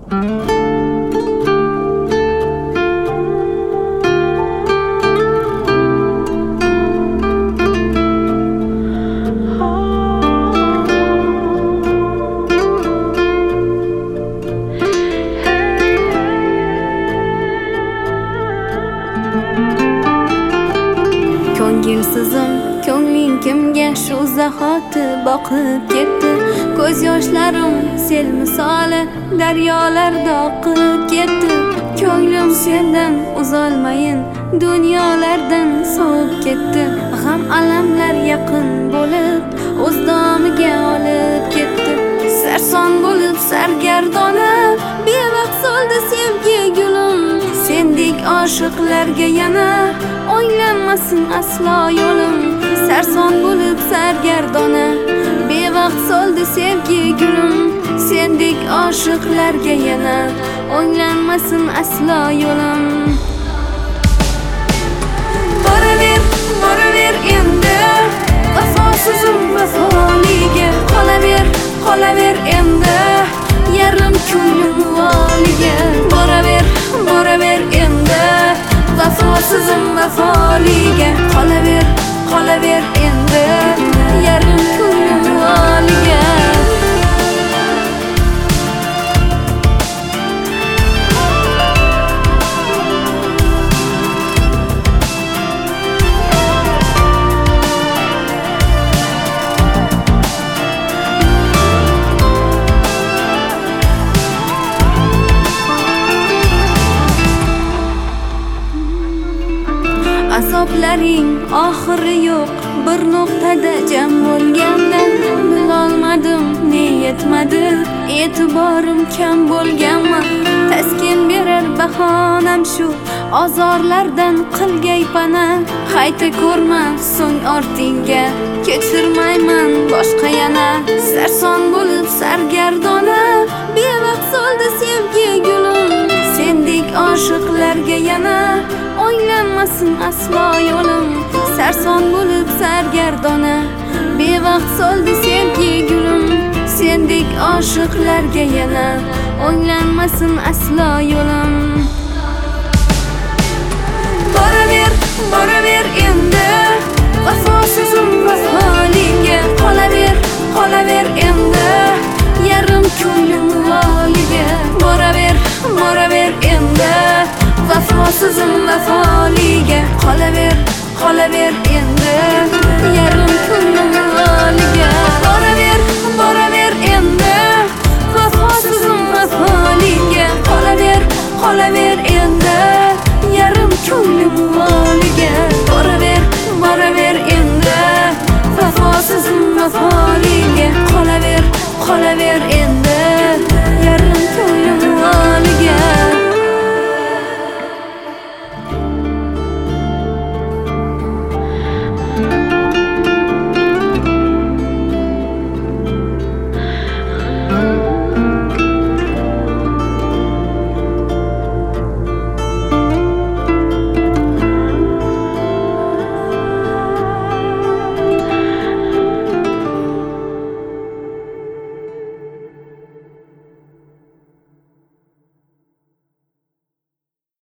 Ko'ngilsizim, ko'ngling kimga shu zahoti boqib ketdi. Ko'z yoshlarim sel misoli daryolarda oqib ketdi. Ko'nglim sendan uzolmayin, dunyolardan sovib ketdi. G'am alamlar yaqin bo'lib, o'z domiga olib ketdi. Sarson bo'lib sargardona, bevaqt soldi sevgi gulim. Sendek oshiqlarga yana o'ylanmasin aslo yo'lim. Sarson bo'lib sargardona, bevaqt soldi sevgi gulim. Sendek oshiqlarga yana o'ylanmasin aslo yo'lim. Boraver, boraver endi, vafosizim vafoliga. Qolaver, qolaver endi, yarim ko'nglim voliga. Boraver, boraver endi, vafosizim vafoliga. Qolaver, qolaver endi, yarim ko'nglim voliga. Azoplaring oxiri yo'q, bir nuqtada jam bo'lganda bilolmadim, ne yetmadi, e'tiborim kam bo'lganmi? Taskin berar bahonam shu, azorlardan qilgay pana. Qayta ko'rma so'ng ortingga, kechirmayman boshqa yana. Sarson bo'lib sargardona, bevaqt soldi sevgi gulim. Sendek oshiqlarga yana o'ylanmasin aslo yo'lim. Sarson bo'lib sargardona, bevaqt soldi sevgi gulim. Sendek oshiqlarga yana o'ylanmasin aslo yo'lim. Boraver, boraver endi, vafosizim vafoliga. Qolaver, qolaver endi, yarim ko'nglim voliga. Boraver, boraver endi, vafosizim vafoliga. Qolaver, qolaver endi, yarim ko'nglim